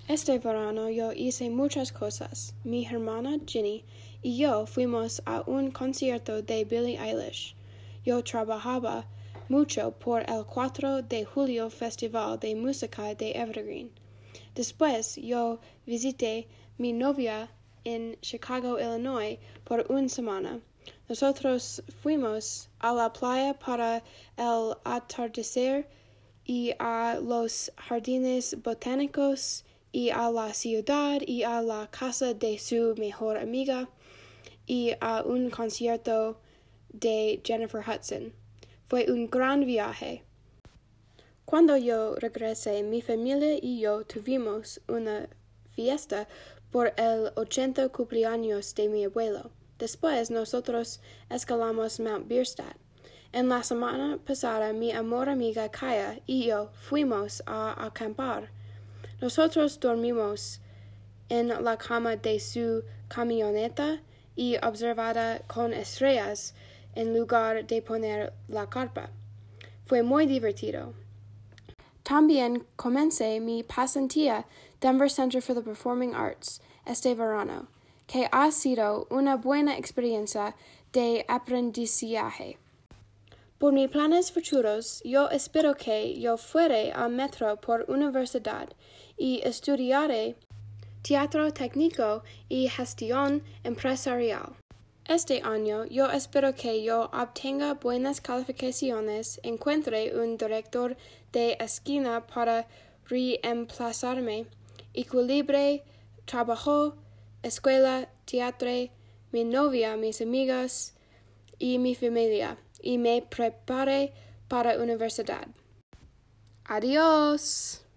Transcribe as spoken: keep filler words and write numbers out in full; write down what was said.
Este verano yo hice muchas cosas. Mi hermana Ginny y yo fuimos a un concierto de Billie Eilish. Yo trabajaba mucho por el cuatro de julio Festival de Música de Evergreen. Después yo visité mi novia en Chicago, Illinois, por una semana. Nosotros fuimos a la playa para el atardecer y a los jardines botánicos y a la ciudad y a la casa de su mejor amiga y a un concierto de Jennifer Hudson. Fue un gran viaje. Cuando yo regresé, mi familia y yo tuvimos una fiesta por el ochenta cumpleaños de mi abuelo. Después nosotros escalamos Mount Bierstadt. En la semana pasada, mi amor amiga Kaya y yo fuimos a acampar. Nosotros dormimos en la cama de su camioneta y observada con estrellas en lugar de poner la carpa. Fue muy divertido. También comencé mi pasantía Denver Center for the Performing Arts este verano, que ha sido una buena experiencia de aprendizaje. Por mis planes futuros, yo espero que yo fuere al Metro por universidad y estudiaré teatro técnico y gestión empresarial. Este año, yo espero que yo obtenga buenas calificaciones, encuentre un director de esquina para reemplazarme, equilibre trabajo, escuela, teatro, mi novia, mis amigas y mi familia, y me prepare para universidad. Adiós.